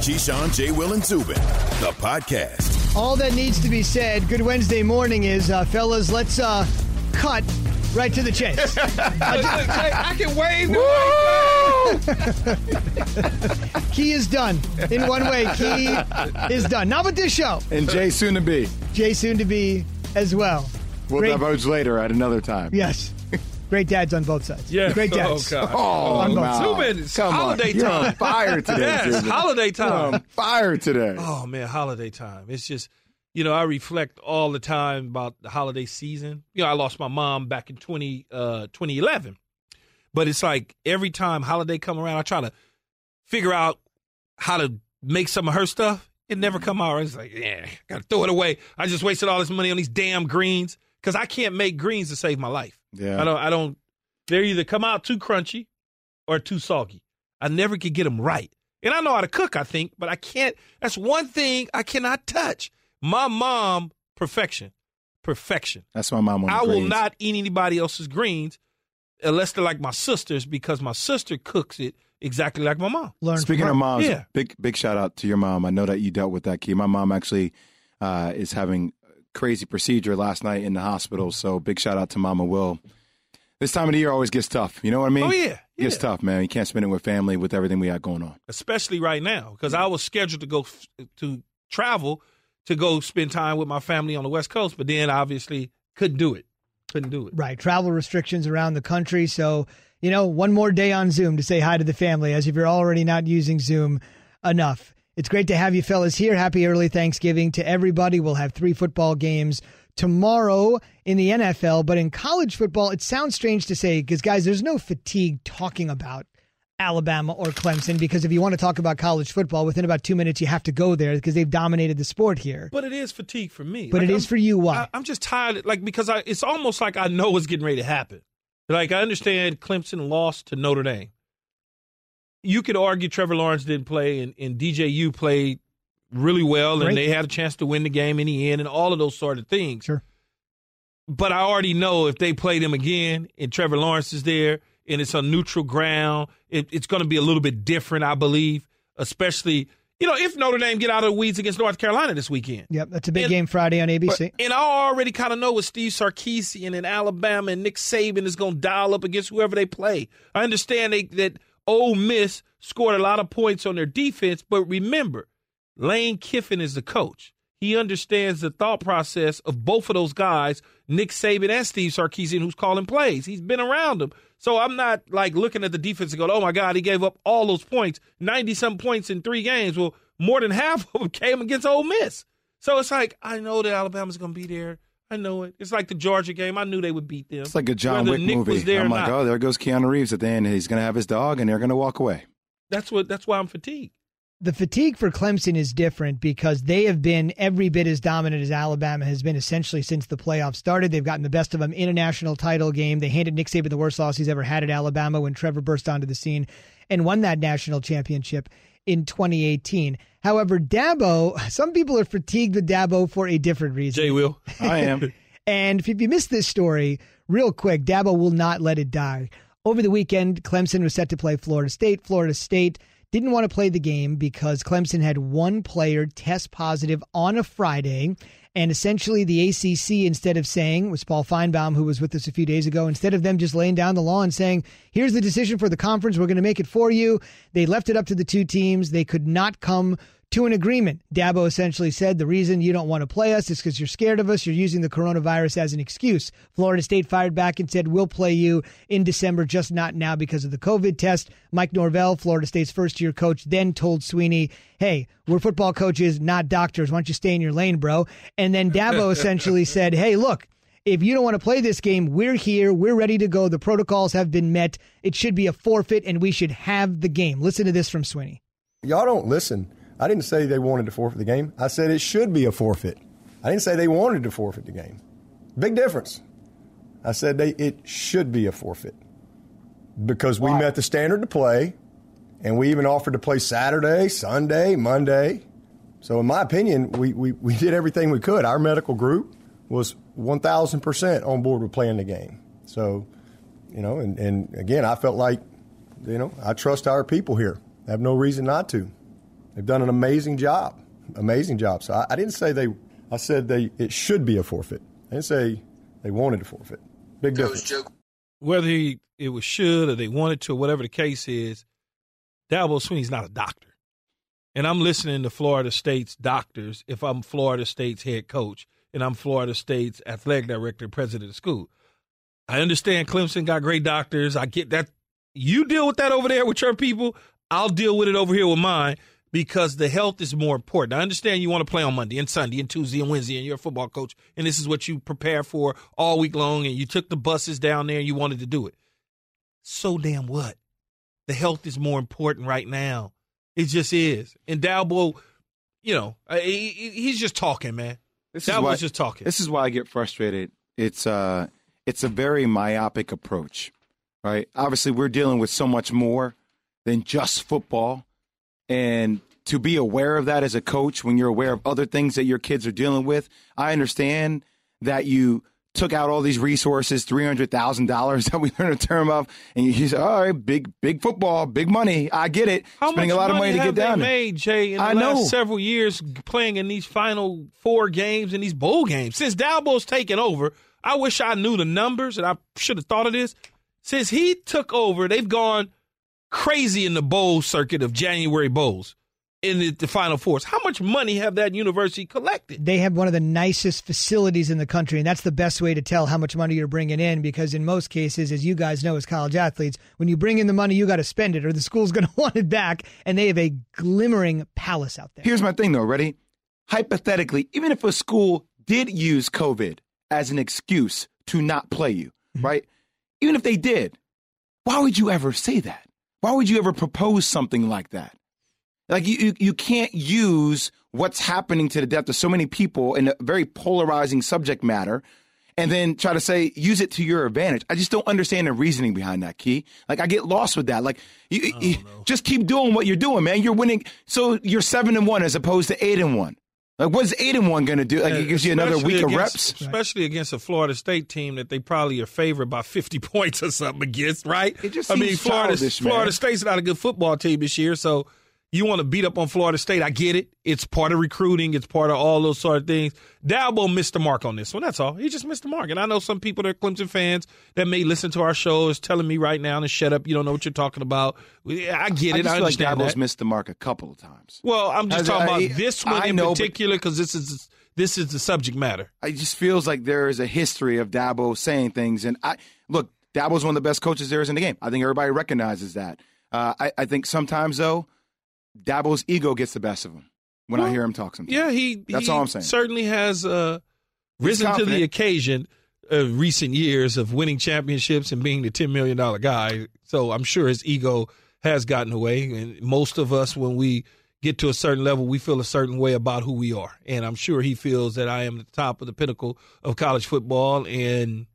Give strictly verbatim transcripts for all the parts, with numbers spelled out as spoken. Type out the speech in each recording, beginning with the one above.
Keyshawn, J. Will, and Zubin, the podcast. All that needs to be said, good Wednesday morning is, uh, fellas, let's uh, cut right to the chase. I can wave the Key is done. In one way, Key is done. Not with this show. And Jay soon to be. Jay soon to be as well. We'll Great. divulge later at another time. Yes. Great dads on both sides. Yeah. Great dads. Oh, God. Oh, On both wow. Zubin, it's Come holiday on. You're time. on fire today, Yes, Zubin. holiday time. You're on fire today. Oh, man, holiday time. It's just, you know, I reflect all the time about the holiday season. You know, I lost my mom back in twenty, uh, twenty eleven. But it's like every time holiday come around, I try to figure out how to make some of her stuff. It never come out. It's like, yeah, got to throw it away. I just wasted all this money on these damn greens because I can't make greens to save my life. Yeah. I don't, I don't, they either come out too crunchy or too soggy. I never could get them right. And I know how to cook, I think, but I can't. That's one thing I cannot touch. My mom, perfection. Perfection. That's my mom on the I will greens. not eat anybody else's greens unless they're like my sister's because my sister cooks it exactly like my mom. Learn Speaking from her. of moms, Yeah. big big shout out to your mom. I know that you dealt with that, Key. My mom actually uh, is having a crazy procedure last night in the hospital, so big shout out to Mama Will. This time of the year always gets tough. You know what I mean? Oh, yeah. It gets yeah. tough, man. You can't spend it with family with everything we got going on. Especially right now because I was scheduled to go f- to travel to go spend time with my family on the West Coast, but then obviously couldn't do it. Couldn't do it. Right. Travel restrictions around the country. So, you know, one more day on Zoom to say hi to the family as if you're already not using Zoom enough. It's great to have you fellas here. Happy early Thanksgiving to everybody. We'll have three football games tomorrow in the N F L, but in college football, it sounds strange to say because, guys, there's no fatigue talking about Alabama or Clemson because if you want to talk about college football, within about two minutes you have to go there because they've dominated the sport here. But it is fatigue for me. But Like, it is I'm- for you. Why? I, I'm just tired, like because I, it's almost like I know what's getting ready to happen. Like I understand Clemson lost to Notre Dame. You could argue Trevor Lawrence didn't play, and, and D J U played really well, Great. and they had a chance to win the game in the end, and all of those sort of things. Sure. But I already know if they play them again, and Trevor Lawrence is there, and it's on neutral ground, it, it's going to be a little bit different, I believe. Especially, you know, if Notre Dame get out of the weeds against North Carolina this weekend. Yep, that's a big And- game Friday on A B C. But- and I already kind of know what Steve Sarkisian in Alabama and Nick Saban is going to dial up against whoever they play. I understand they, that Ole Miss scored a lot of points on their defense, but remember, Lane Kiffin is the coach. He understands the thought process of both of those guys, Nick Saban and Steve Sarkisian, who's calling plays. He's been around them. So I'm not like looking at the defense and going, oh, my God, he gave up all those points, ninety-some points in three games. Well, more than half of them came against Ole Miss. So it's like, I know that Alabama's going to be there. I know it. It's like the Georgia game. I knew they would beat them. It's like a John Whether Wick Nick movie. was there I'm or like, not. oh, there goes Keanu Reeves at the end. He's going to have his dog, and they're going to walk away. That's what. That's why I'm fatigued. The fatigue for Clemson is different because they have been every bit as dominant as Alabama has been essentially since the playoffs started. They've gotten the best of them in a national title game. They handed Nick Saban the worst loss he's ever had at Alabama when Trevor burst onto the scene and won that national championship in twenty eighteen. However, Dabo, some people are fatigued with Dabo for a different reason. Jay Will. I am. And if you missed this story, real quick, Dabo will not let it die. Over the weekend, Clemson was set to play Florida State. Florida State didn't want to play the game because Clemson had one player test positive on a Friday. And essentially the A C C, instead of saying, was Paul Feinbaum, who was with us a few days ago, instead of them just laying down the law and saying, here's the decision for the conference, we're going to make it for you, they left it up to the two teams. They could not come to an agreement. Dabo essentially said the reason you don't want to play us is because you're scared of us. You're using the coronavirus as an excuse. Florida State fired back and said, we'll play you in December, just not now because of the COVID test. Mike Norvell, Florida State's first-year coach, then told Sweeney, hey, we're football coaches, not doctors. Why don't you stay in your lane, bro? And then Dabo essentially said, hey, look, if you don't want to play this game, we're here. We're ready to go. The protocols have been met. It should be a forfeit, and we should have the game. Listen to this from Sweeney. Y'all don't listen. I didn't say they wanted to forfeit the game. I said it should be a forfeit. I didn't say they wanted to forfeit the game. Big difference. I said they it should be a forfeit because we Why? met the standard to play, and we even offered to play Saturday, Sunday, Monday. So in my opinion, we, we, we did everything we could. Our medical group was one thousand percent on board with playing the game. So, you know, and, and again, I felt like, you know, I trust our people here. I have no reason not to. They've done an amazing job, amazing job. So I, I didn't say they. I said they. It should be a forfeit. I didn't say they wanted to forfeit. Big difference. Whether he, it was should or they wanted to, or whatever the case is, Dabo Swinney's not a doctor. And I'm listening to Florida State's doctors if I'm Florida State's head coach and I'm Florida State's athletic director, president of school. I understand Clemson got great doctors. I get that. You deal with that over there with your people. I'll deal with it over here with mine because the health is more important. I understand you want to play on Monday and Sunday and Tuesday and Wednesday and you're a football coach and this is what you prepare for all week long and you took the buses down there and you wanted to do it. So damn what? The health is more important right now. It just is. And Dabo, you know, he, he's just talking, man. This Dabo's is why, just talking. This is why I get frustrated. It's uh, it's a very myopic approach, right? Obviously, we're dealing with so much more than just football. And to be aware of that as a coach, when you're aware of other things that your kids are dealing with, I understand that you took out all these resources, three hundred thousand dollars that we learned a term of, and you say, all right, big big football, big money. I get it. How Spending much a lot of money money to have get down they there. made, Jay, in the I last know. several years playing in these final four games and these bowl games? Since Dabo's taken over, I wish I knew the numbers, and I should have thought of this. Since he took over, they've gone crazy in the bowl circuit of January bowls. In the, the Final Fours. How much money have that university collected? They have one of the nicest facilities in the country, and that's the best way to tell how much money you're bringing in because in most cases, as you guys know as college athletes, when you bring in the money, you got to spend it or the school's going to want it back, and they have a glimmering palace out there. Here's my thing, though. Ready? Hypothetically, even if a school did use COVID as an excuse to not play you, mm-hmm. right? Even if they did, why would you ever say that? Why would you ever propose something like that? Like, you, you you can't use what's happening to the death of so many people in a very polarizing subject matter and then try to say, use it to your advantage. I just don't understand the reasoning behind that, Key. Like, I get lost with that. Like, you, you just keep doing what you're doing, man. You're winning. So you're seven and one as opposed to eight and one. Like, what's eight and one going to do? Like, it gives you another week against, of reps. Especially against a Florida State team that they probably are favored by fifty points or something against, right? It just I seems mean, Florida, childish, Florida man. State's not a good football team this year, so you want to beat up on Florida State. I get it. It's part of recruiting. It's part of all those sort of things. Dabo missed the mark on this one. That's all. He just missed the mark. And I know some people that are Clemson fans that may listen to our show is telling me right now to shut up. You don't know what you're talking about. I get I it. just I feel understand like Dabo's that. missed the mark a couple of times. Well, I'm just As talking I- about this one I in know, but- particular because this is this is the subject matter. It just feels like there is a history of Dabo saying things. And I look, Dabo's one of the best coaches there is in the game. I think everybody recognizes that. Uh, I, I think sometimes, though, Dabo's ego gets the best of him when Well, I hear him talk sometimes. Yeah, he That's he all I'm saying. certainly has uh, He's risen to confident. the occasion of recent years of winning championships and being the ten million dollars guy. So I'm sure his ego has gotten away. And most of us, when we get to a certain level, we feel a certain way about who we are. And I'm sure he feels that I am the top of the pinnacle of college football. And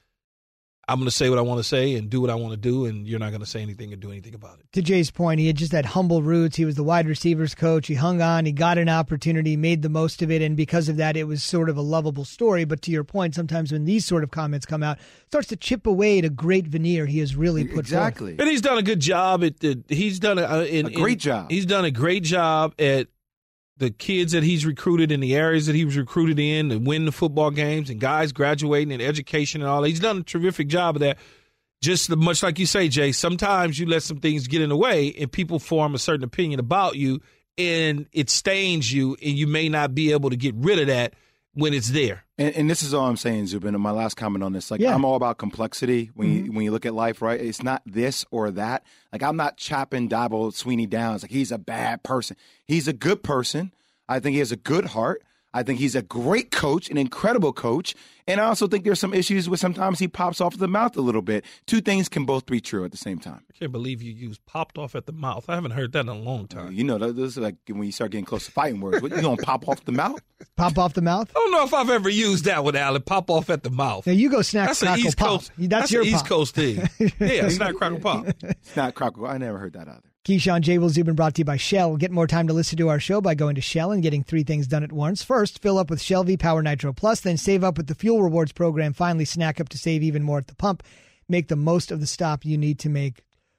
I'm going to say what I want to say and do what I want to do, and you're not going to say anything or do anything about it. To Jay's point, he had just had humble roots. He was the wide receivers coach. He hung on. He got an opportunity, made the most of it, and because of that, it was sort of a lovable story. But to your point, sometimes when these sort of comments come out, it starts to chip away at a great veneer he has really put Exactly. And he's done a good job at the. He's done a, in, A great in- job. He's done a great job at the kids that he's recruited in the areas that he was recruited in to win the football games and guys graduating and education and all that. He's done a terrific job of that. Just much like you say, Jay, sometimes you let some things get in the way and people form a certain opinion about you and it stains you and you may not be able to get rid of that when it's there. And, and this is all I'm saying, Zubin, and my last comment on this. Like, Yeah. I'm all about complexity when Mm-hmm. you when you look at life, right? It's not this or that. Like, I'm not chopping Dabo Swinney down. It's like he's a bad person. He's a good person. I think he has a good heart. I think he's a great coach, an incredible coach. And I also think there's some issues with sometimes he pops off the mouth a little bit. Two things can both be true at the same time. I can't believe you used popped off at the mouth. I haven't heard that in a long time. You know, those are like when you start getting close to fighting words. What, you going to pop off the mouth? Pop off the mouth? I don't know if I've ever used that one, Alan. Pop off at the mouth. Now you go snack, That's an crackle, East pop. Coast. That's, That's your an East pop. Coast thing. Yeah, snack, crackle, pop. It's not crockle. I never heard that either. Keyshawn J. Will Zubin brought to you by Shell. Get more time to listen to our show by going to Shell and getting three things done at once. First, fill up with Shell V-Power Nitro Plus, then save up with the Fuel Rewards program. Finally, snack up to save even more at the pump. Make the most of the stop you need to make.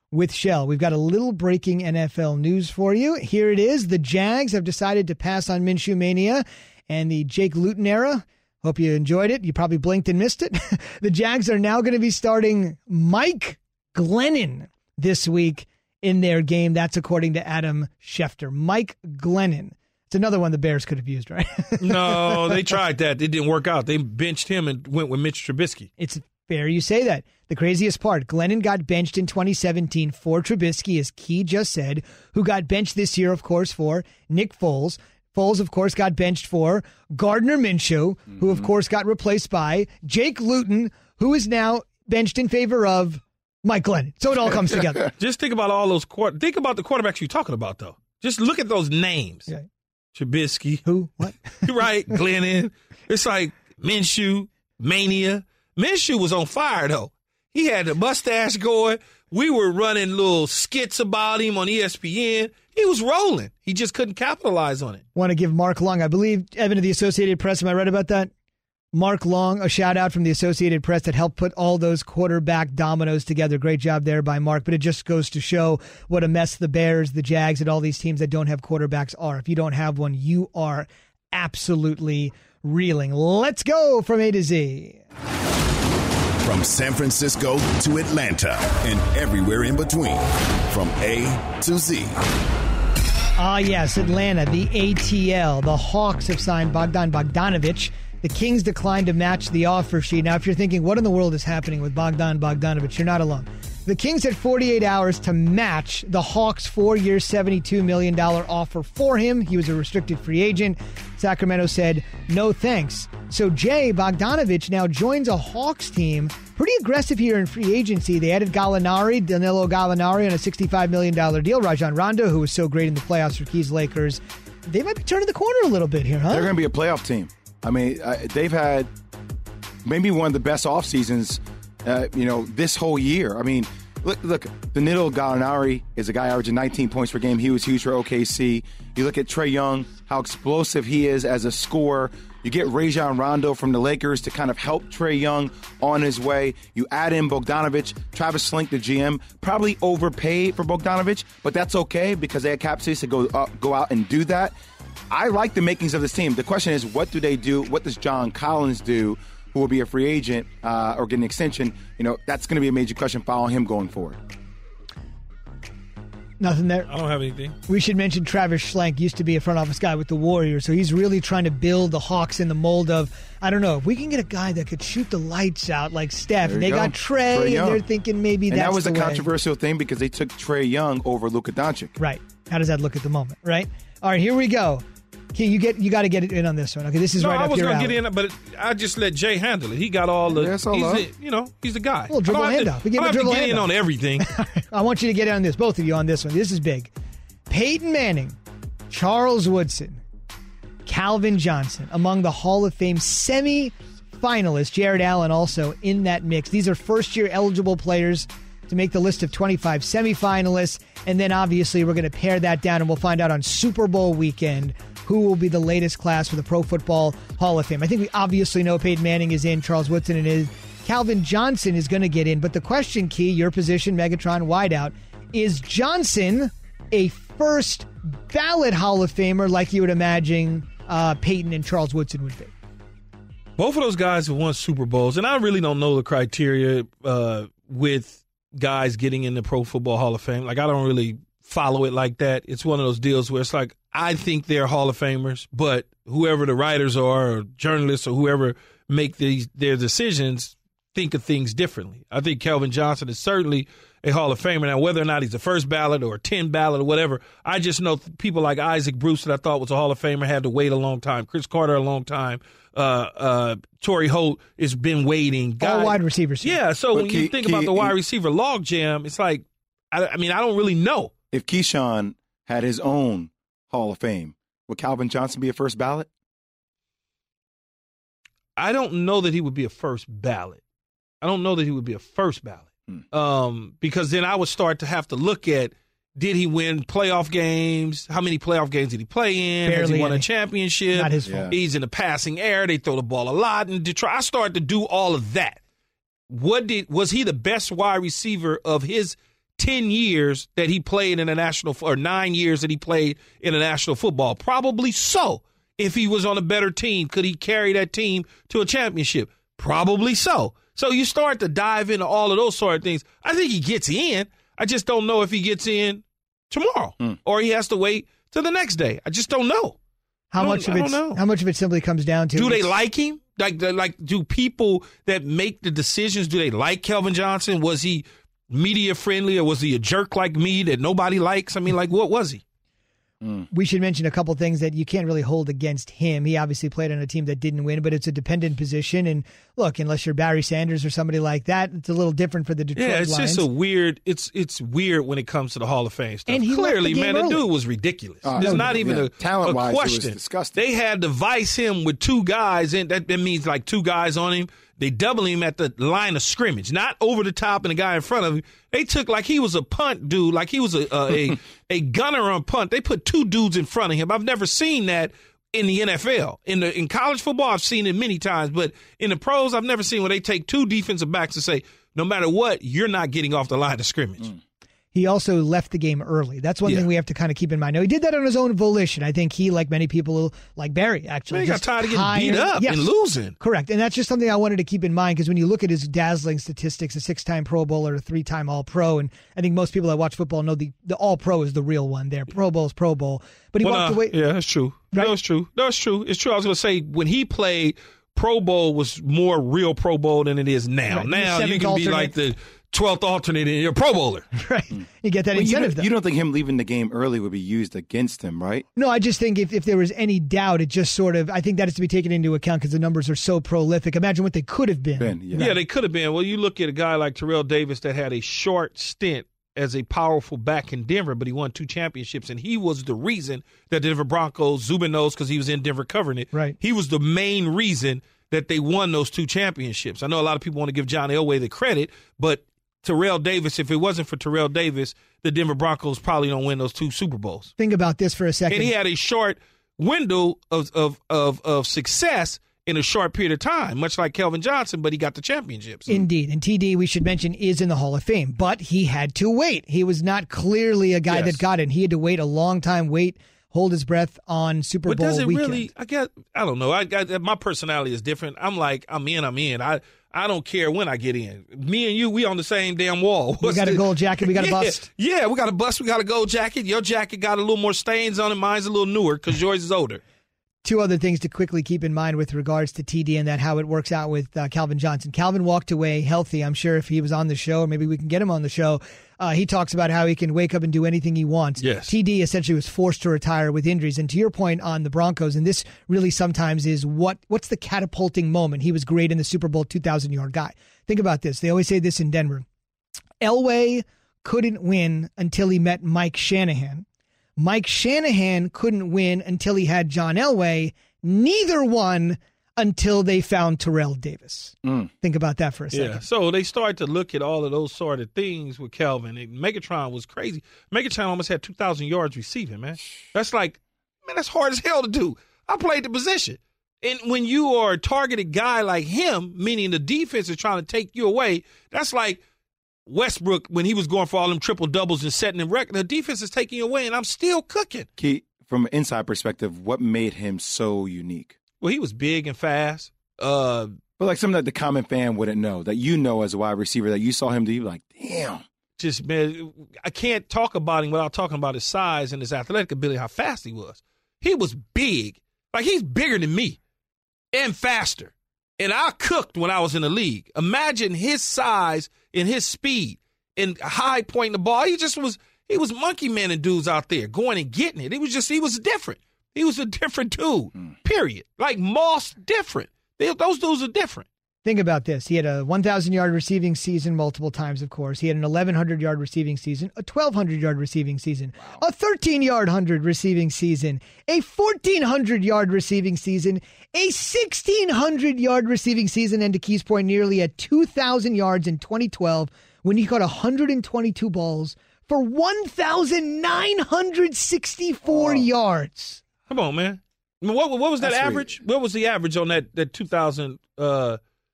with Shell. We've got a little breaking N F L news for you. Here it is. The Jags have decided to pass on Minshew Mania and the Jake Luton era. Hope you enjoyed it. You probably blinked and missed it. The Jags are now going to be starting Mike Glennon this week in their game. That's according to Adam Schefter. Mike Glennon. It's another one the Bears could have used, right? No, they tried that. It didn't work out. They benched him and went with Mitch Trubisky. It's fair you say that. The craziest part, Glennon got benched in twenty seventeen for Trubisky, as Key just said, who got benched this year, of course, for Nick Foles. Foles, of course, got benched for Gardner Minshew, mm-hmm. who, of course, got replaced by Jake Luton, who is now benched in favor of Mike Glennon. So it all comes together. Just think about all those quarter- think about the quarterbacks you're talking about, though. Just look at those names. Yeah. Trubisky. Who? What? Right, Glennon. It's like Minshew, Mania. Minshew was on fire, though. He had the mustache going. We were running little skits about him on E S P N. He was rolling. He just couldn't capitalize on it. Want to give Mark Long, I believe, Evan of the Associated Press, am I right about that? Mark Long, a shout out from the Associated Press that helped put all those quarterback dominoes together. Great job there by Mark. But it just goes to show what a mess the Bears, the Jags, and all these teams that don't have quarterbacks are. If you don't have one, you are absolutely reeling. Let's go from A to Z. From San Francisco to Atlanta and everywhere in between. From A to Z. Ah, yes, Atlanta, the A T L. The Hawks have signed Bogdan Bogdanović. The Kings declined to match the offer sheet. Now, if you're thinking, what in the world is happening with Bogdan Bogdanović, you're not alone. The Kings had forty-eight hours to match the Hawks' four-year, seventy-two million dollars offer for him. He was a restricted free agent. Sacramento said, no thanks. So Jay Bogdanović now joins a Hawks team. Pretty aggressive here in free agency. They added Gallinari, Danilo Gallinari, on a sixty-five million dollars deal. Rajon Rondo, who was so great in the playoffs for Keys Lakers. They might be turning the corner a little bit here, huh? They're going to be a playoff team. I mean, uh, they've had maybe one of the best off seasons, uh, you know, this whole year. I mean, look, look, Danilo Gallinari is a guy averaging nineteen points per game. He was huge for O K C. You look at Trae Young, how explosive he is as a scorer. You get Rajon Rondo from the Lakers to kind of help Trae Young on his way. You add in Bogdanović. Travis Slink, the G M, probably overpaid for Bogdanović, but that's okay because they had cap space to go uh, go out and do that. I like the makings of this team. The question is, what do they do? What does John Collins do, who will be a free agent uh, or get an extension? You know, that's going to be a major question following him going forward. Nothing there. I don't have anything. We should mention Travis Schlenk used to be a front office guy with the Warriors, so he's really trying to build the Hawks in the mold of, I don't know, if we can get a guy that could shoot the lights out like Steph. And they go. got Trae, Trae and they're thinking maybe and that's that was the a way. controversial thing because they took Trae Young over Luka Doncic. Right. How does that look at the moment, right? All right, here we go. Okay, you get you got to get it in on this one. Okay, this is no, right I up was your gonna alley. get in, but I just let Jay handle it. He got all the. Yes, he's a, you know, he's the guy. Well, dribble I don't handoff. have We to, give I a don't have dribble to get in handoff. on everything. I want you to get in on this, both of you on this one. This is big. Peyton Manning, Charles Woodson, Calvin Johnson, among the Hall of Fame semi-finalists. Jared Allen also in that mix. These are first-year eligible players to make the list of twenty-five semifinalists. And then obviously we're going to pare that down and we'll find out on Super Bowl weekend who will be the latest class for the Pro Football Hall of Fame. I think we obviously know Peyton Manning is in, Charles Woodson is. Calvin Johnson is going to get in. But the question, Key, your position, Megatron wideout, is Johnson a first ballot Hall of Famer like you would imagine uh, Peyton and Charles Woodson would be? Both of those guys have won Super Bowls, and I really don't know the criteria uh, with guys getting in the Pro Football Hall of Fame. Like, I don't really follow it like that. It's one of those deals where it's like, I think they're Hall of Famers, but whoever the writers are or journalists or whoever make these their decisions think of things differently. I think Calvin Johnson is certainly a Hall of Famer. Now, whether or not he's a first ballot or a ten ballot or whatever, I just know people like Isaac Bruce that I thought was a Hall of Famer had to wait a long time. Chris Carter a long time. Uh, uh, Torrey Holt has been waiting. All Guy, wide receivers. Yeah, so But when Key, you think Key, about the wide Key, receiver logjam, it's like, I, I mean, I don't really know. If Keyshawn had his own Hall of Fame, would Calvin Johnson be a first ballot? I don't know that he would be a first ballot. I don't know that he would be a first ballot. Hmm. Um, because then I would start to have to look at, did he win playoff games? How many playoff games did he play in? Barely Has he won any. a championship? Not his fault. Yeah. He's in the passing era. They throw the ball a lot in Detroit. I started to do all of that. What did was he the best wide receiver of his ten years that he played in the national, or nine years that he played in the national football? Probably so. If he was on a better team, could he carry that team to a championship? Probably so. So you start to dive into all of those sort of things. I think he gets in. I just don't know if he gets in tomorrow mm. or he has to wait till the next day. I just don't know. How don't, much of it? How much of it simply comes down to? Do they like him? Like, like, do people that make the decisions, do they like Kelvin Johnson? Was he media friendly, or was he a jerk like me that nobody likes? I mean, like, what was he? Mm. We should mention a couple things that you can't really hold against him. He obviously played on a team that didn't win, but it's a dependent position. And look, unless you're Barry Sanders or somebody like that, it's a little different for the Detroit Yeah, it's Lions. just a weird. It's it's weird when it comes to the Hall of Fame stuff. And he clearly, left the game man, early. the dude was ridiculous. Uh, There's no, not even yeah. a, Talent-wise, a it was question. disgusting. They had to vice him with two guys, and that, that means like two guys on him. They double him at the line of scrimmage, not over the top and the guy in front of him. They took like he was a punt dude, like he was a a, a, a gunner on punt. They put two dudes in front of him. I've never seen that in the N F L. In the in college football, I've seen it many times, but in the pros, I've never seen where they take two defensive backs and say, no matter what, you're not getting off the line of scrimmage. Mm. He also left the game early. That's one yeah. thing we have to kind of keep in mind. Now, he did that on his own volition. I think he, like many people, like Barry, actually. Man, he got tired of getting beat up yes. and losing. Correct. And that's just something I wanted to keep in mind, because when you look at his dazzling statistics, a six-time Pro Bowler, a three-time All-Pro, and I think most people that watch football know the, the All-Pro is the real one there. Pro Bowl's Pro Bowl. But he well, walked uh, away. Yeah, that's true. Right? That's true. That's true. It's true. I was going to say, when he played, Pro Bowl was more real Pro Bowl than it is now. Right. Now you can alternate. be like the twelfth alternate in your Pro Bowler. Right. You get that well, incentive, you though. You don't think him leaving the game early would be used against him, right? No, I just think if, if there was any doubt, it just sort of, I think that is to be taken into account because the numbers are so prolific. Imagine what they could have been. been yeah. yeah, they could have been. Well, you look at a guy like Terrell Davis that had a short stint as a powerful back in Denver, but he won two championships, and he was the reason that the Denver Broncos, Zubin knows because he was in Denver covering it, right. He was the main reason that they won those two championships. I know a lot of people want to give John Elway the credit, but Terrell Davis, if it wasn't for Terrell Davis, the Denver Broncos probably don't win those two Super Bowls. Think about this for a second. And he had a short window of of of, of success in a short period of time, much like Kelvin Johnson, but he got the championships. Indeed. And T D, we should mention, is in the Hall of Fame, but he had to wait. He was not clearly a guy yes. that got in. He had to wait a long time, wait, hold his breath on Super but Bowl does it weekend. really, I guess, I don't know. I got, my personality is different. I'm like, I'm in, I'm in. I I don't care when I get in. Me and you, we on the same damn wall. What's we got the, a gold jacket, we got a yeah, bust. Yeah, we got a bust, we got a gold jacket. Your jacket got a little more stains on it. Mine's a little newer because yours is older. Two other things to quickly keep in mind with regards to T D and that how it works out with uh, Calvin Johnson. Calvin walked away healthy. I'm sure if he was on the show, or maybe we can get him on the show, uh, he talks about how he can wake up and do anything he wants. Yes. T D essentially was forced to retire with injuries. And to your point on the Broncos, and this really sometimes is what what's the catapulting moment? He was great in the Super Bowl, two thousand yard guy. Think about this. They always say this in Denver. Elway couldn't win until he met Mike Shanahan. Mike Shanahan couldn't win until he had John Elway. Neither won until they found Terrell Davis. Mm. Think about that for a second. Yeah, so they started to look at all of those sort of things with Calvin. And Megatron was crazy. Megatron almost had two thousand yards receiving, man. That's like, man, that's hard as hell to do. I played the position. And when you are a targeted guy like him, meaning the defense is trying to take you away, that's like Westbrook, when he was going for all them triple doubles and setting the record, the defense is taking away, and I'm still cooking. Key, from an inside perspective, what made him so unique? Well, he was big and fast. Uh, but like something that the common fan wouldn't know, that you know as a wide receiver, that you saw him do, you're like, damn. Just, man, I can't talk about him without talking about his size and his athletic ability, how fast he was. He was big. Like, he's bigger than me and faster. And I cooked when I was in the league. Imagine his size and his speed and high pointing the ball. He just was, he was monkey manning dudes out there going and getting it. It was just, he was different. He was a different dude, mm. period. Like Moss, different. They, those dudes are different. Think about this. He had a one thousand yard receiving season multiple times, of course. He had an eleven hundred yard receiving season, a twelve hundred yard receiving season, wow. a thirteen yard hundred receiving season, a fourteen hundred yard receiving season, a sixteen hundred yard receiving season, and to Key's point, nearly at two thousand yards in twenty twelve when he caught one hundred twenty-two balls for one thousand nine hundred sixty-four oh. yards. Come on, man. I mean, what, what was that That's average? sweet. What was the average on that, that two thousand uh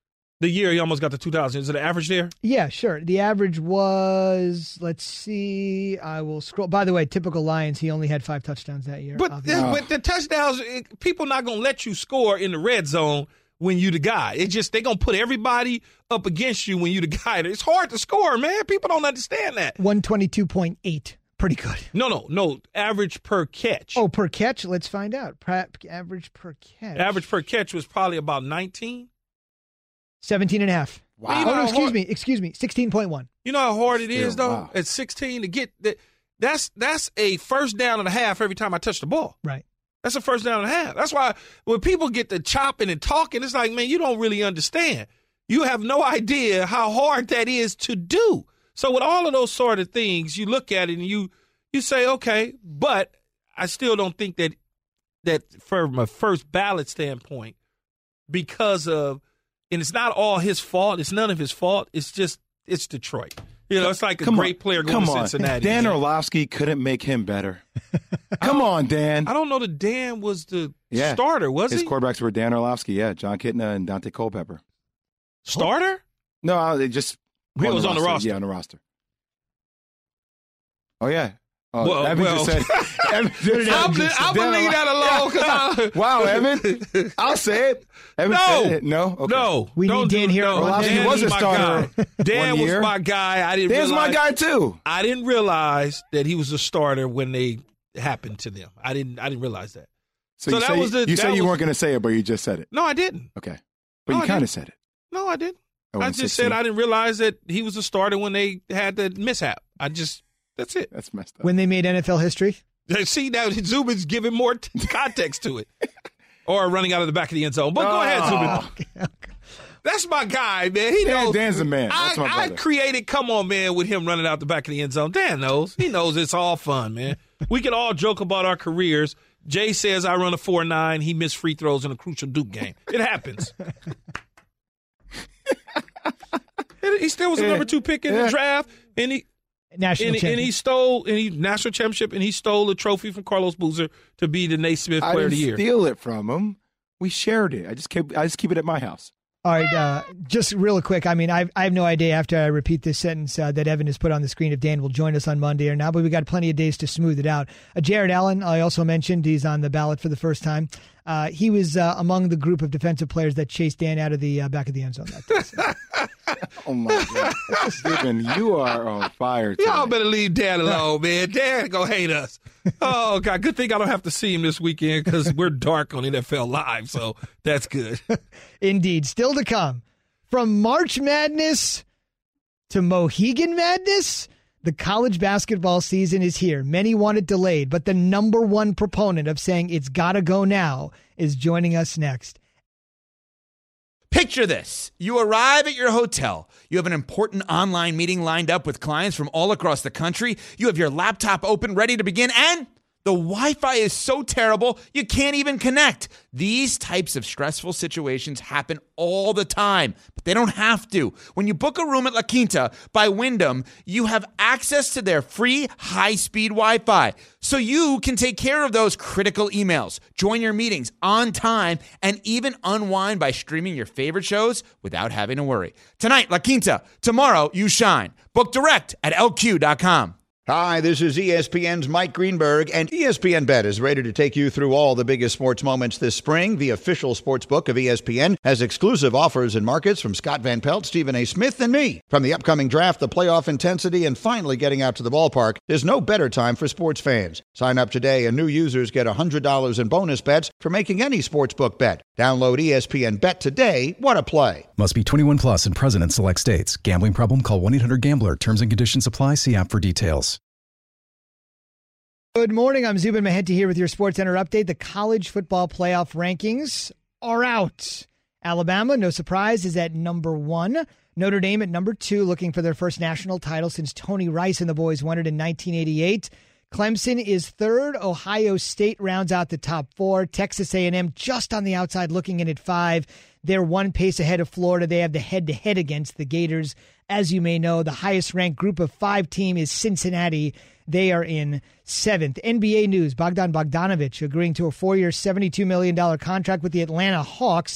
The year he almost got to two thousand. Is it an average there? Yeah, sure. The average was, let's see, I will scroll. By the way, typical Lions, he only had five touchdowns that year. But, but the touchdowns, it, people not going to let you score in the red zone when you the guy. It's just they're going to put everybody up against you when you the guy. It's hard to score, man. People don't understand that. one twenty-two point eight. Pretty good. No, no, no. Average per catch. Oh, per catch? Let's find out. Pra- average per catch. Average per catch was probably about nineteen. seventeen and a half. Wow. You Oh, know no, excuse hard, me. Excuse me. sixteen point one. You know how hard it is, Still, though, wow. at sixteen to get that. That's, that's a first down and a half every time I touch the ball. Right. That's a first down and a half. That's why when people get to chopping and talking, it's like, man, you don't really understand. You have no idea how hard that is to do. So with all of those sort of things, you look at it and you you say, okay, but I still don't think that that from a first ballot standpoint, because of, and it's not all his fault. It's none of his fault. It's just, it's Detroit. You know, it's like a Come great on. player going Come to on. Cincinnati. Dan man. Orlovsky couldn't make him better. Come on, Dan. I don't know that Dan was the Yeah. starter, was His he? quarterbacks were Dan Orlovsky, yeah, John Kitna and Dante Culpepper. Starter? No, they just He was on the roster. Yeah, on the roster. Oh yeah. Oh, Well, Evan well. just said. Evan just I'll, said I'll Dan leave that alone. 'Cause I- Wow, Evan. I'll say it. Evan No. said it. No. Okay. No, We don't need Dan do, here no. on Orlovsky Dan was is a my starter guy. Dan one was year. my guy. I didn't. Dan's realize, my guy too. I didn't realize that he was a starter when they happened to them. I didn't. I didn't realize that. So, So you that say, was the- you that said you was- weren't going to say it, but you just said it. No, I didn't. Okay. But No, you I kind didn't. of said it. No, I didn't. Oh, I in just sixteen. said I didn't realize that he was a starter when they had the mishap. I just. That's it. That's messed up. When they made N F L history? See, now Zubin's giving more t- context to it. Or running out of the back of the end zone. But go ahead, Zubin. That's my guy, man. He Dan, knows. Dan's the man. That's my I, I brother. created Come On Man with him running out the back of the end zone. Dan knows. He knows it's all fun, man. We can all joke about our careers. Jay says I run a four nine. He missed free throws in a crucial Duke game. It happens. He still was a number two pick in the Yeah. draft, and he National and, champion. and he stole and he national championship, and he stole a trophy from Carlos Boozer to be the Naismith I Player didn't of the Year. steal it from him. We shared it. I just keep. I just keep it at my house. All right, uh, just real quick. I mean, I I have no idea after I repeat this sentence uh, that Evan has put on the screen if Dan will join us on Monday or not, but we got plenty of days to smooth it out. Uh, Jared Allen, I also mentioned, he's on the ballot for the first time. Uh, he was uh, among the group of defensive players that chased Dan out of the uh, back of the end zone that day. So. Oh my God, Stephen, you are on fire today. Y'all better leave Dan alone, man. Dan gonna hate us. Oh God, good thing I don't have to see him this weekend because we're dark on N F L Live, so that's good. Indeed. Still to come. From March Madness to Mohegan Madness, the college basketball season is here. Many want it delayed, but the number one proponent of saying it's got to go now is joining us next. Picture this. You arrive at your hotel. You have an important online meeting lined up with clients from all across the country. You have your laptop open, ready to begin, and the Wi-Fi is so terrible, you can't even connect. These types of stressful situations happen all the time, but they don't have to. When you book a room at La Quinta by Wyndham, you have access to their free high-speed Wi-Fi, so you can take care of those critical emails, join your meetings on time, and even unwind by streaming your favorite shows without having to worry. Tonight, La Quinta. Tomorrow, you shine. Book direct at L Q dot com. Hi, this is E S P N's Mike Greenberg, and E S P N Bet is ready to take you through all the biggest sports moments this spring. The official sports book of E S P N has exclusive offers and markets from Scott Van Pelt, Stephen A. Smith, and me. From the upcoming draft, the playoff intensity, and finally getting out to the ballpark, there's no better time for sports fans. Sign up today, and new users get one hundred dollars in bonus bets for making any sports book bet. Download E S P N Bet today. What a play. Must be twenty-one plus and present in select states. Gambling problem? Call one eight hundred gambler. Terms and conditions apply. See app for details. Good morning. I'm Zubin Mehenti here with your Sports Center update. The college football playoff rankings are out. Alabama, no surprise, is at number one. Notre Dame at number two, looking for their first national title since Tony Rice and the boys won it in nineteen eighty-eight. Clemson is third. Ohio State rounds out the top four. Texas A and M just on the outside looking in at five. They're one pace ahead of Florida. They have the head-to-head against the Gators. As you may know, the highest-ranked group of five team is Cincinnati. They are in seventh. N B A news, Bogdan Bogdanović agreeing to a four-year, seventy-two million dollars contract with the Atlanta Hawks.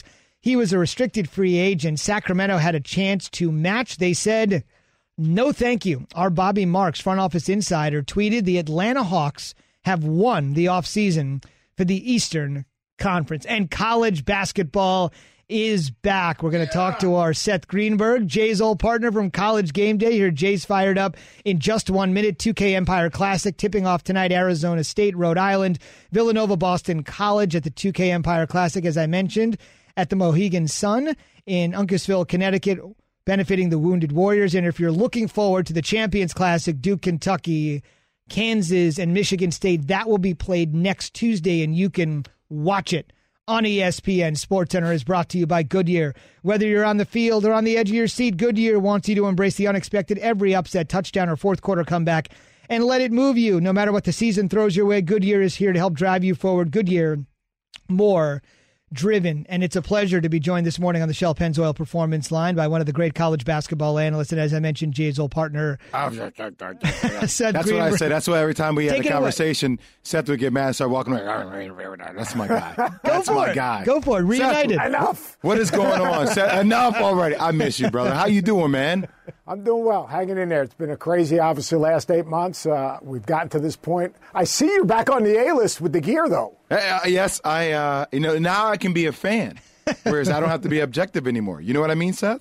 he was a restricted free agent. Sacramento had a chance to match. They said, no thank you. Our Bobby Marks, front office insider, tweeted the Atlanta Hawks have won the offseason for the Eastern Conference. And college basketball is back. We're going to talk to our Seth Greenberg, Jay's old partner from College Game Day. Here, Jay's fired up in just one minute. two K Empire Classic tipping off tonight. Arizona State, Rhode Island, Villanova, Boston College at the two K Empire Classic, as I mentioned, at the Mohegan Sun in Uncasville, Connecticut, benefiting the Wounded Warriors. And if you're looking forward to the Champions Classic, Duke, Kentucky, Kansas, and Michigan State, that will be played next Tuesday, and you can watch it on E S P N. SportsCenter is brought to you by Goodyear. Whether you're on the field or on the edge of your seat, Goodyear wants you to embrace the unexpected every upset, touchdown, or fourth quarter comeback and let it move you. No matter what the season throws your way, Goodyear is here to help drive you forward. Goodyear, more driven. And it's a pleasure to be joined this morning on the Shell Pennzoil Performance Line by one of the great college basketball analysts, and as I mentioned, Jay's old partner, Seth That's Greenberg. what I say. That's why every time we had Take a it conversation, away. Seth would get mad and start walking away. That's my guy. Go That's for my it. guy. Go for it. Reunited. Seth, Enough. what is going on, Seth? Enough already. I miss you, brother. How you doing, man? I'm doing well, hanging in there. It's been a crazy, obviously, last eight months. Uh, we've gotten to this point. I see you're back on the A-list with the gear, though. Uh, yes, I. Uh, you know, now I can be a fan, whereas I don't have to be objective anymore. You know what I mean, Seth?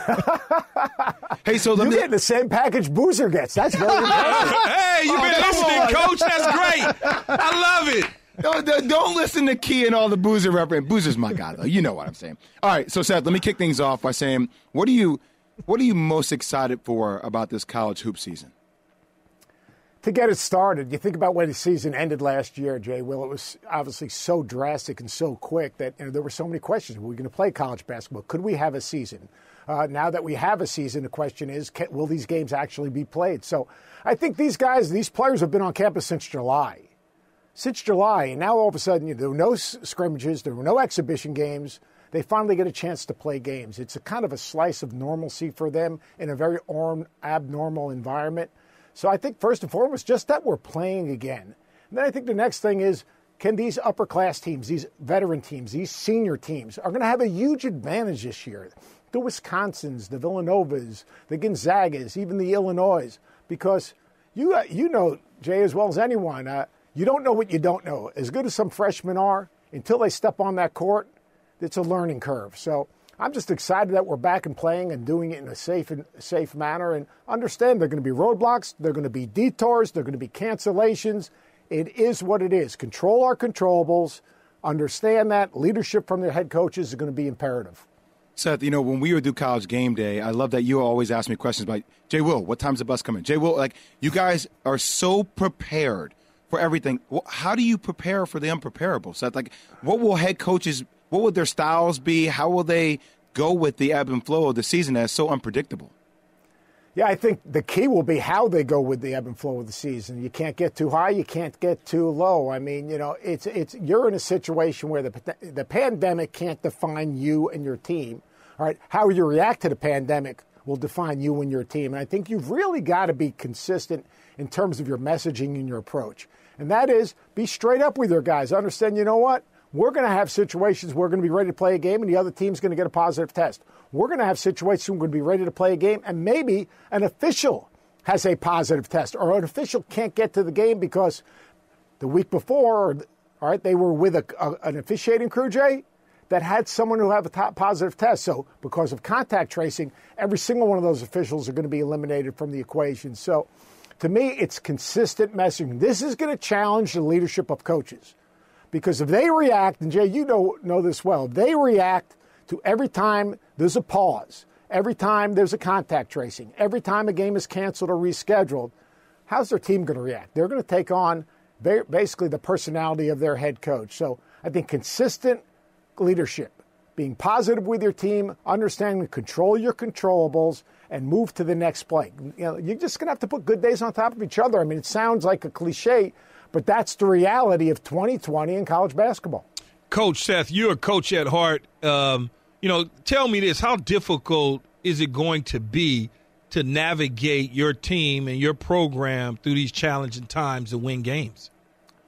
Hey, so let you me get the same package Boozer gets. That's very impressive. Hey, you've been Oh, listening, on. Coach. That's great. I love it. Don't, don't- don't listen to Key and all the Boozer reference. Boozer's my guy, though. You know what I'm saying. All right, so Seth, let me kick things off by saying, what are you, what are you most excited for about this college hoop season? To get it started, you think about when the season ended last year, Jay. Will, it was obviously so drastic and so quick that you know, there were so many questions. Were we going to play college basketball? Could we have a season? Uh, now that we have a season, the question is, can, will these games actually be played? So I think these guys, these players have been on campus since July. Since July, and now all of a sudden, you know, there were no scrimmages, there were no exhibition games. They finally get a chance to play games. It's a kind of a slice of normalcy for them in a very orm, abnormal environment. So I think first and foremost, just that we're playing again. And then I think the next thing is, can these upper class teams, these veteran teams, these senior teams are going to have a huge advantage this year. The Wisconsins, the Villanovas, the Gonzagas, even the Illinois, because you uh, you know, Jay, as well as anyone, uh, you don't know what you don't know. As good as some freshmen are, until they step on that court, it's a learning curve. So I'm just excited that we're back and playing and doing it in a safe and safe manner, and understand there are going to be roadblocks, there are going to be detours, there are going to be cancellations. It is what it is. Control our controllables. Understand that leadership from their head coaches is going to be imperative. Seth, you know, when we would do College Game Day, I love that you always ask me questions about, Jay Will, what time's the bus coming? Jay Will, like, you guys are so prepared for everything. How do you prepare for the unpreparable, Seth? Like, what will head coaches, what would their styles be? How will they go with the ebb and flow of the season that's so unpredictable? Yeah, I think the key will be how they go with the ebb and flow of the season. You can't get too high, you can't get too low. I mean, you know, it's it's you're in a situation where the the pandemic can't define you and your team. All right, how you react to the pandemic will define you and your team. And I think you've really got to be consistent in terms of your messaging and your approach. And that is, be straight up with your guys. Understand, you know what? We're going to have situations where we're going to be ready to play a game and the other team's going to get a positive test. We're going to have situations where we're going to be ready to play a game and maybe an official has a positive test or an official can't get to the game because the week before, all right, they were with a, a, an officiating crew, Jay, that had someone who had a top positive test. So because of contact tracing, every single one of those officials are going to be eliminated from the equation. So to me, it's consistent messaging. This is going to challenge the leadership of coaches. Because if they react, and Jay, you know know this well, if they react to every time there's a pause, every time there's a contact tracing, every time a game is canceled or rescheduled, how's their team going to react? They're going to take on basically the personality of their head coach. So I think consistent leadership, being positive with your team, understanding to control your controllables, and move to the next play. You know, you're just going to have to put good days on top of each other. I mean, it sounds like a cliche, but that's the reality of twenty twenty in college basketball. Coach Seth, you're a coach at heart. Um, you know, tell me this. How difficult is it going to be to navigate your team and your program through these challenging times to win games?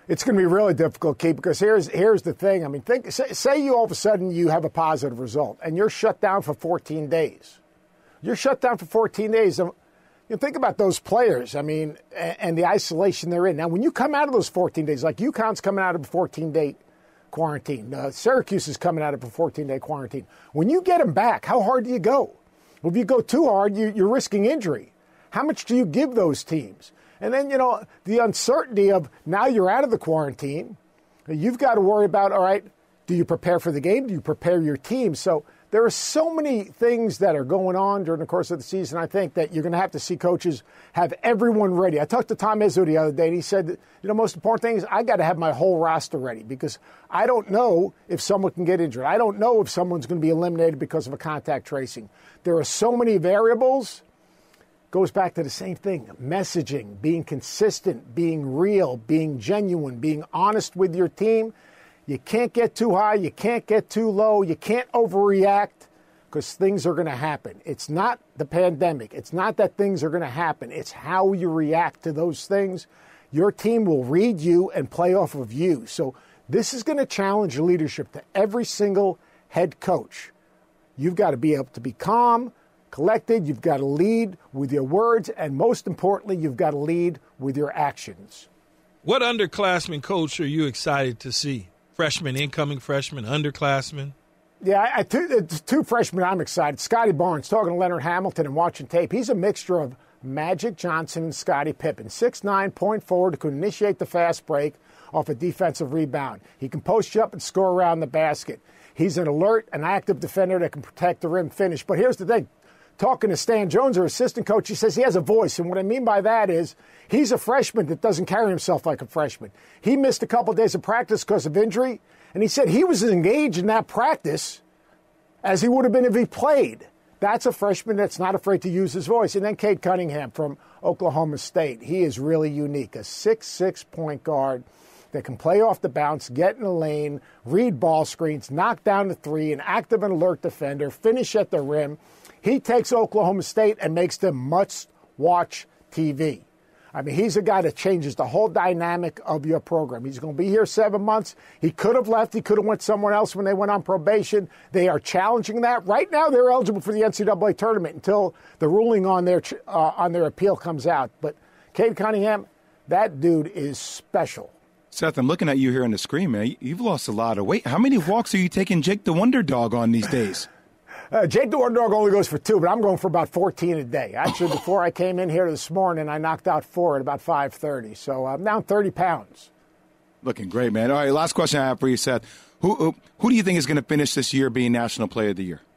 It's going to be really difficult, Keith, because here's here's the thing. I mean, think say, say you all of a sudden you have a positive result and you're shut down for fourteen days. You're shut down for fourteen days. You know, think about those players. I mean, and, and the isolation they're in. Now, when you come out of those fourteen days, like UConn's coming out of a fourteen-day quarantine, uh, Syracuse is coming out of a fourteen-day quarantine. When you get them back, how hard do you go? Well, if you go too hard, you, you're risking injury. How much do you give those teams? And then, you know, the uncertainty of now you're out of the quarantine. You've got to worry about, all right, do you prepare for the game? Do you prepare your team? So there are so many things that are going on during the course of the season. I think that you're going to have to see coaches have everyone ready. I talked to Tom Izzo the other day, and he said, that, you know, most important thing is I got to have my whole roster ready because I don't know if someone can get injured. I don't know if someone's going to be eliminated because of a contact tracing. There are so many variables. Goes back to the same thing, messaging, being consistent, being real, being genuine, being honest with your team. You can't get too high, you can't get too low, you can't overreact because things are going to happen. It's not the pandemic. It's not that things are going to happen. It's how you react to those things. Your team will read you and play off of you. So this is going to challenge leadership to every single head coach. You've got to be able to be calm, collected, you've got to lead with your words, and most importantly, you've got to lead with your actions. What underclassmen coach are you excited to see? Freshman, incoming freshman, underclassmen? Yeah, I, I, two, two freshmen I'm excited. Scotty Barnes, talking to Leonard Hamilton and watching tape. He's a mixture of Magic Johnson and Scottie Pippen. six nine, point forward, who can initiate the fast break off a defensive rebound. He can post you up and score around the basket. He's an alert, an active defender that can protect the rim finish. But here's the thing. Talking to Stan Jones, our assistant coach, he says he has a voice. And what I mean by that is he's a freshman that doesn't carry himself like a freshman. He missed a couple of days of practice because of injury. And he said he was as engaged in that practice as he would have been if he played. That's a freshman that's not afraid to use his voice. And then Cade Cunningham from Oklahoma State. He is really unique. A six six point guard that can play off the bounce, get in the lane, read ball screens, knock down the three, an active and alert defender, finish at the rim. He takes Oklahoma State and makes them must-watch T V. I mean, he's a guy that changes the whole dynamic of your program. He's going to be here seven months. He could have left. He could have went somewhere else when they went on probation. They are challenging that. Right now, they're eligible for the N C double A tournament until the ruling on their uh, on their appeal comes out. But Cade Cunningham, that dude is special. Seth, I'm looking at you here on the screen, man. You've lost a lot of weight. How many walks are you taking Jake the Wonder Dog on these days? Uh, Jake the Wonder Dog only goes for two, but I'm going for about fourteen a day. Actually, before I came in here this morning, I knocked out four at about five thirty. So I'm down thirty pounds. Looking great, man. All right, last question I have for you, Seth. Who who, who do you think is going to finish this year being National Player of the Year?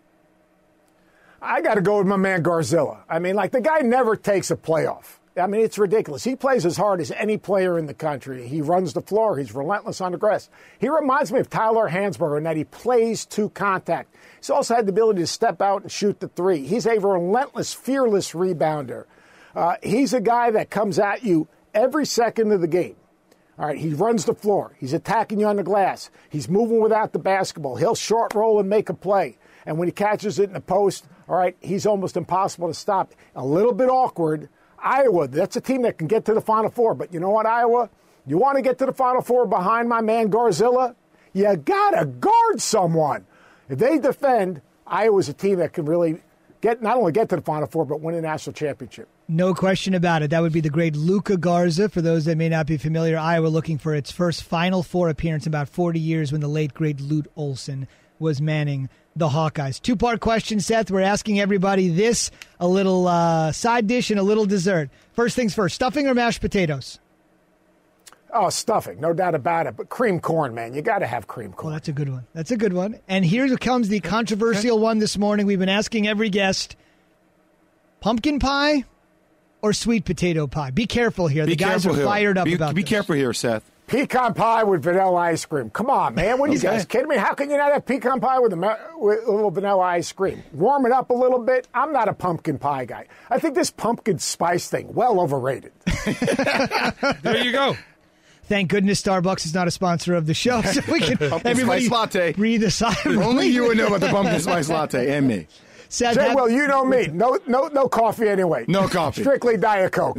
I got to go with my man Garzilla. I mean, like, the guy never takes a playoff. I mean, it's ridiculous. He plays as hard as any player in the country. He runs the floor. He's relentless on the grass. He reminds me of Tyler Hansberger in that he plays to contact. He's also had the ability to step out and shoot the three. He's a relentless, fearless rebounder. Uh, he's a guy that comes at you every second of the game. All right, he runs the floor. He's attacking you on the glass. He's moving without the basketball. He'll short roll and make a play. And when he catches it in the post, all right, he's almost impossible to stop. A little bit awkward. Iowa, that's a team that can get to the Final Four. But you know what, Iowa? You want to get to the Final Four behind my man Garzilla? You got to guard someone. If they defend, Iowa's a team that can really get not only get to the Final Four, but win a national championship. No question about it. That would be the great Luka Garza. For those that may not be familiar, Iowa looking for its first Final Four appearance in about forty years when the late, great Lute Olson was manning the Hawkeyes. Two-part question, Seth. We're asking everybody this, a little uh, side dish and a little dessert. First things first, stuffing or mashed potatoes? Oh, stuffing, no doubt about it. But cream corn, man, you got to have cream corn. Well, that's a good one. That's a good one. And here comes the controversial one this morning. We've been asking every guest, pumpkin pie or sweet potato pie? Be careful here. Be the guys are here. fired up be, about Be this. careful here, Seth. Pecan pie with vanilla ice cream. Come on, man. What are Okay. you guys kidding me? How can you not have pecan pie with a, with a little vanilla ice cream? Warm it up a little bit. I'm not a pumpkin pie guy. I think this pumpkin spice thing, well overrated. There you go. Thank goodness Starbucks is not a sponsor of the show, so we can Pumpkin everybody spice latte. breathe a sigh of Only relief. you would know about the pumpkin spice latte and me. Seth, Jay, have- well, you know me. No, no, no coffee anyway. No coffee. Strictly Diet Coke.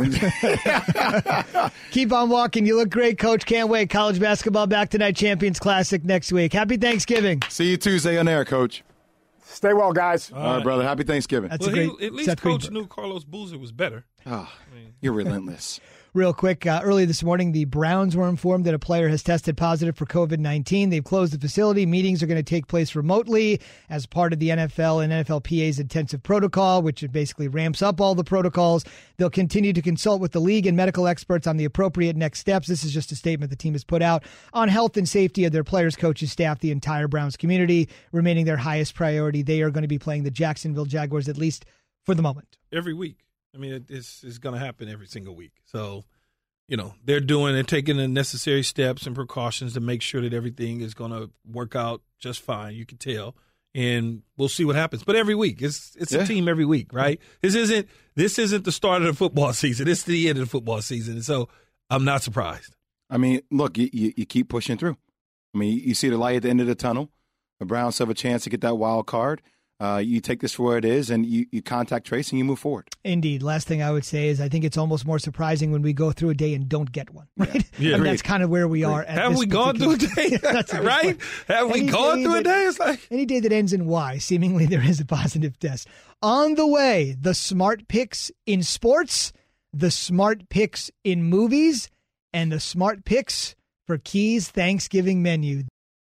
Keep on walking. You look great, Coach. Can't wait. College basketball back tonight. Champions Classic next week. Happy Thanksgiving. See you Tuesday on air, Coach. Stay well, guys. All right, brother. Happy Thanksgiving. That's Well, a great. he, at least Seth Coach Greenberg. knew Carlos Boozer was better. Oh, you're relentless. Real quick, uh, early this morning, the Browns were informed that a player has tested positive for covid nineteen. They've closed the facility. Meetings are going to take place remotely as part of the N F L and N F L P A's intensive protocol, which basically ramps up all the protocols. They'll continue to consult with the league and medical experts on the appropriate next steps. This is just a statement the team has put out on health and safety of their players, coaches, staff, the entire Browns community, remaining their highest priority. They are going to be playing the Jacksonville Jaguars, at least for the moment. Every week. I mean, it, it's, it's going to happen every single week. So, you know, they're doing and taking the necessary steps and precautions to make sure that everything is going to work out just fine. You can tell, and we'll see what happens. But every week, it's it's Yeah. a team every week, right? This isn't this isn't the start of the football season. It's the end of the football season, and so I'm not surprised. I mean, look, you, you, you keep pushing through. I mean, you see the light at the end of the tunnel. The Browns have a chance to get that wild card. Uh, you take this for what it is, and you, you contact Trace, and you move forward. Indeed. Last thing I would say is I think it's almost more surprising when we go through a day and don't get one, right? Yeah. I mean, that's kind of where we are. At Have this we gone through a particular- day? That's a good right? point. Have we Any gone day through a that- day? It's like Any day that ends in Y, seemingly there is a positive test. On the way, the smart picks in sports, the smart picks in movies, and the smart picks for Key's Thanksgiving menu.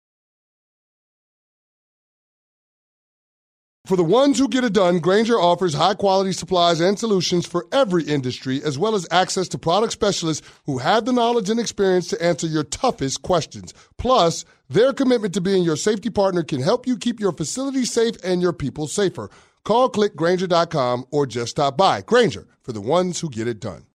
For the ones who get it done, Grainger offers high-quality supplies and solutions for every industry, as well as access to product specialists who have the knowledge and experience to answer your toughest questions. Plus, their commitment to being your safety partner can help you keep your facility safe and your people safer. Call, click Grainger dot com, or just stop by. Grainger, for the ones who get it done.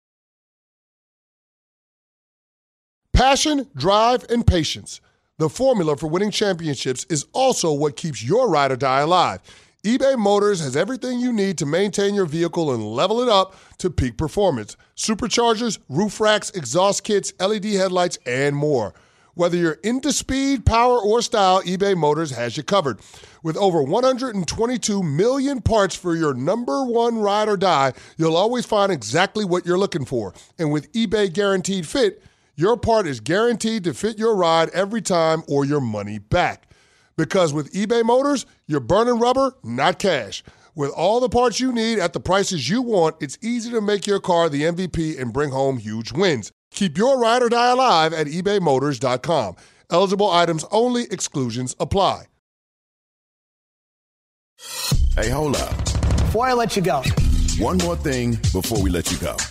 Passion, drive, and patience. The formula for winning championships is also what keeps your ride or die alive. eBay Motors has everything you need to maintain your vehicle and level it up to peak performance. Superchargers, roof racks, exhaust kits, L E D headlights, and more. Whether you're into speed, power, or style, eBay Motors has you covered. With over one hundred twenty-two million parts for your number one ride or die, you'll always find exactly what you're looking for. And with eBay Guaranteed Fit, your part is guaranteed to fit your ride every time or your money back. Because with eBay Motors, you're burning rubber, not cash. With all the parts you need at the prices you want, it's easy to make your car the M V P and bring home huge wins. Keep your ride or die alive at ebay motors dot com. Eligible items only. Exclusions apply. Hey, hold up. Before I let you go, One more thing before we let you go.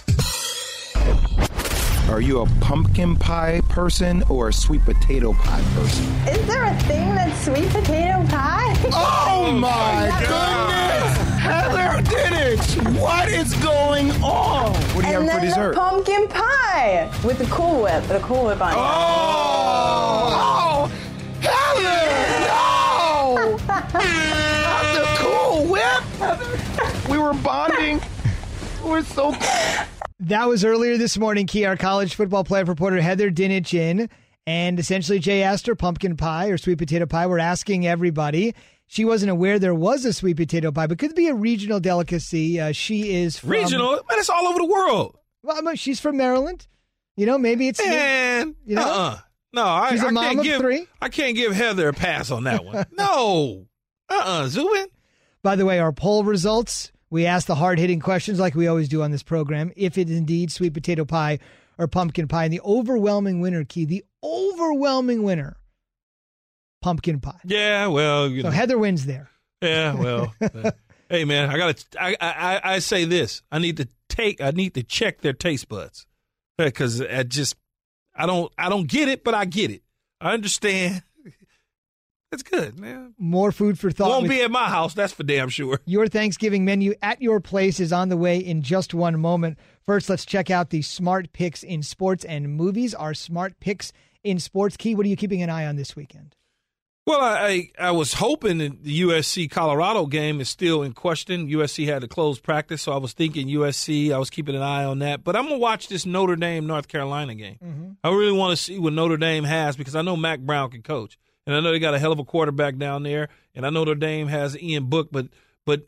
Are you a pumpkin pie person or a sweet potato pie person? Is there a thing that's sweet potato pie? Oh, my goodness! Heather did it! What is going on? What do you and have for then dessert? the pumpkin pie with the Cool Whip, the Cool Whip on it. Oh! Oh! Heather! No! Not the Cool Whip! We were bonding. We're so cool. that was earlier this morning, Key, our college football player reporter Heather Dinich in, and essentially Jay asked her pumpkin pie or sweet potato pie. We're asking everybody. She wasn't aware there was a sweet potato pie, but could be a regional delicacy. Uh, she is from... Regional? Man, it's all over the world. Well, I mean, she's from Maryland. You know, maybe it's... Man, you know? uh-uh. No, I, She's a I mom can't of give, three? I can't give Heather a pass on that one. No. Uh-uh, Zubin. By the way, our poll results, we asked the hard-hitting questions like we always do on this program, if it is indeed sweet potato pie or pumpkin pie. And the overwhelming winner, Key, the overwhelming winner, pumpkin pie. Yeah, well, you So know. Heather wins there. Yeah, well. uh, hey, man, I got to I, I I say this. I need to take I need to check their taste buds. Cuz I just I don't I don't get it, but I get it. I understand. It's good, man. More food for thought. Won't with- be at my house, that's for damn sure. Your Thanksgiving menu at your place is on the way in just one moment. First, let's check out the smart picks in sports and movies. Our smart picks in sports. Key, what are you keeping an eye on this weekend? Well, I, I I was hoping that the U S C Colorado game is still in question. U S C had to close practice, so I was thinking U S C. I was keeping an eye on that. But I'm going to watch this Notre Dame North Carolina game. Mm-hmm. I really want to see what Notre Dame has because I know Mac Brown can coach. And I know they got a hell of a quarterback down there. And I know Notre Dame has Ian Book, but But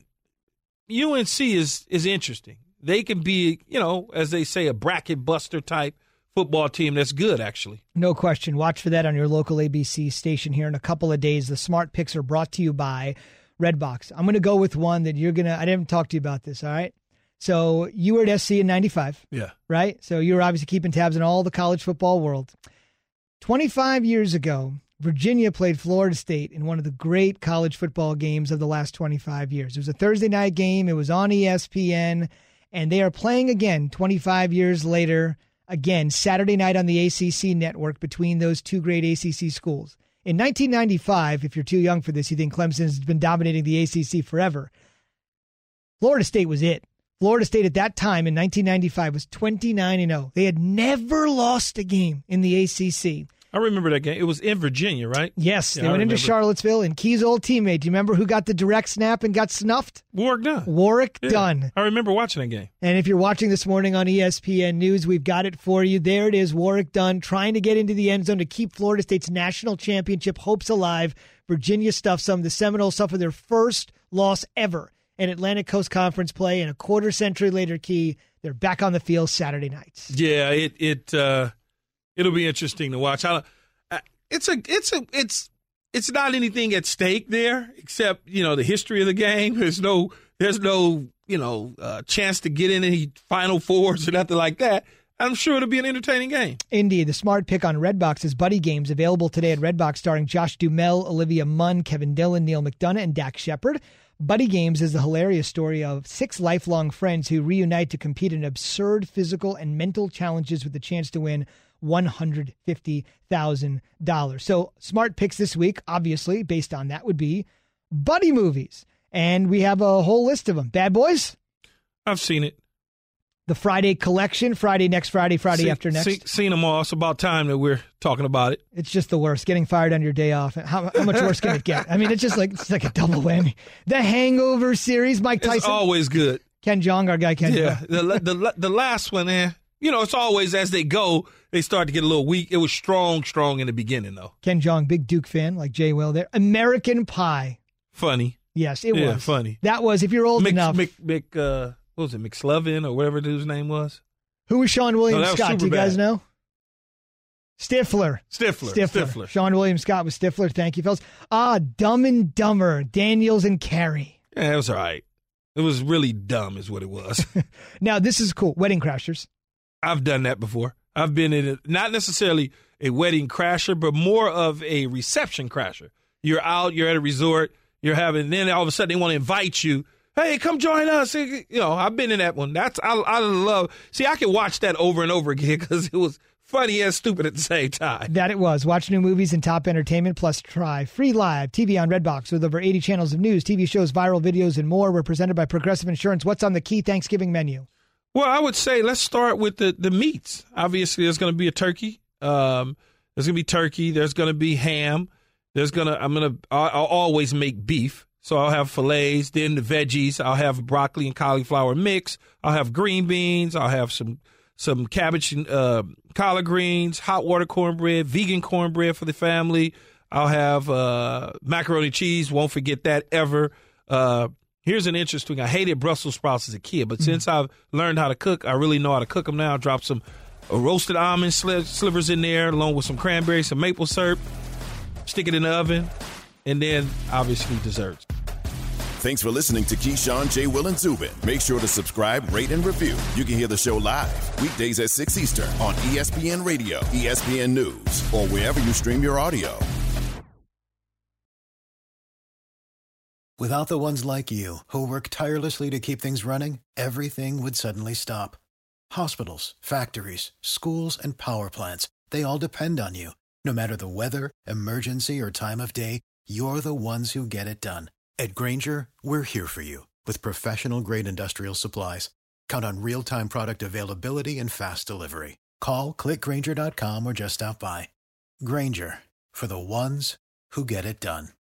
U N C is is interesting. They can be, you know, as they say, a bracket buster type football team that's good, actually. No question. Watch for that on your local A B C station here in a couple of days. The Smart Picks are brought to you by Redbox. I'm going to go with one that you're going to – I didn't talk to you about this, all right? So you were at S C in ninety-five. Yeah. Right? So you were obviously keeping tabs on all the college football world. twenty-five years ago, Virginia played Florida State in one of the great college football games of the last twenty-five years. It was a Thursday night game. It was on E S P N, and they are playing again twenty-five years later, again, Saturday night on the A C C network between those two great A C C schools. In nineteen ninety-five, if you're too young for this, you think Clemson has been dominating the A C C forever. Florida State was it. Florida State at that time in nineteen ninety-five was twenty-nine and oh. They had never lost a game in the A C C. I remember that game. It was in Virginia, right? Yes, Yeah, they I went into remember. Charlottesville, and Key's old teammate, do you remember who got the direct snap and got snuffed? Warwick Dunn. Warwick Yeah. Dunn. I remember watching that game. And if you're watching this morning on E S P N News, we've got it for you. There it is, Warwick Dunn trying to get into the end zone to keep Florida State's national championship hopes alive. Virginia stuffs them. The Seminoles suffer their first loss ever in Atlantic Coast Conference play, and a quarter century later, Key, they're back on the field Saturday nights. Yeah, it it uh, it'll be interesting to watch. I, I, it's a it's a it's it's not anything at stake there except, you know, the history of the game. There's no there's no you know uh, chance to get in any Final Fours or nothing like that. I'm sure it'll be an entertaining game. Indeed. The Smart Pick on Redbox is Buddy Games, available today at Redbox, starring Josh Duhamel, Olivia Munn, Kevin Dillon, Neil McDonough, and Dak Shepard. Buddy Games is the hilarious story of six lifelong friends who reunite to compete in absurd physical and mental challenges with the chance to win one hundred fifty thousand dollars. So Smart Picks this week, obviously, based on that, would be buddy movies. And we have a whole list of them. Bad Boys? I've seen it. The Friday Collection, Friday next Friday, Friday See, after next. See, seen them all. It's about time that we're talking about it. It's just the worst. Getting fired on your day off. How, how much worse can it get? I mean, it's just like it's like a double whammy. The Hangover series, Mike Tyson. It's always good. Ken Jeong, our guy Ken Yeah, Jeong. the, the the last one, eh? You know, it's always as they go, they start to get a little weak. It was strong, strong in the beginning, though. Ken Jeong, big Duke fan, like Jay Will there. American Pie. Funny. Yes, it yeah, was. funny. That was, if you're old Mick, enough. Mick, Mick, uh, what was it, McSlovin or whatever his name was? Who was Sean William No, that was Scott? Do you Superbad. guys know? Stifler. Stifler. Stifler. Stifler. Sean William Scott was Stifler. Thank you, fellas. Ah, Dumb and Dumber. Daniels and Carey. Yeah, it was all right. It was really dumb is what it was. Now, this is cool. Wedding Crashers. I've done that before. I've been in a, not necessarily a wedding crasher, but more of a reception crasher. You're out, you're at a resort, you're having, then all of a sudden they want to invite you. Hey, come join us. You know, I've been in that one. That's, I, I love, see, I can watch that over and over again because it was funny and stupid at the same time. That it was. Watch new movies and top entertainment, plus try free live T V on Redbox with over eighty channels of news, T V shows, viral videos, and more. We're presented by Progressive Insurance. What's on the key Thanksgiving menu? Well, I would say let's start with the, the meats. Obviously, there's going to be a turkey. Um, there's going to be turkey. There's going to be ham. There's going to, I'm going to, I'll always make beef. So I'll have fillets, then the veggies. I'll have broccoli and cauliflower mix. I'll have green beans. I'll have some some cabbage and uh, collard greens, hot water cornbread, vegan cornbread for the family. I'll have uh, macaroni and cheese. Won't forget that ever. Uh, here's an interesting. I hated Brussels sprouts as a kid, but since I've learned how to cook, I really know how to cook them now. I drop some uh, roasted almond sli- slivers in there, along with some cranberries, some maple syrup. Stick it in the oven, and then obviously desserts. Thanks for listening to Keyshawn, J. Will, and Zubin. Make sure to subscribe, rate, and review. You can hear the show live weekdays at six Eastern on E S P N Radio, E S P N News, or wherever you stream your audio. Without the ones like you, who work tirelessly to keep things running, everything would suddenly stop. Hospitals, factories, schools, and power plants, they all depend on you. No matter the weather, emergency, or time of day, you're the ones who get it done. At Grainger, we're here for you with professional-grade industrial supplies. Count on real-time product availability and fast delivery. Call, click Grainger dot com, or just stop by. Grainger, for the ones who get it done.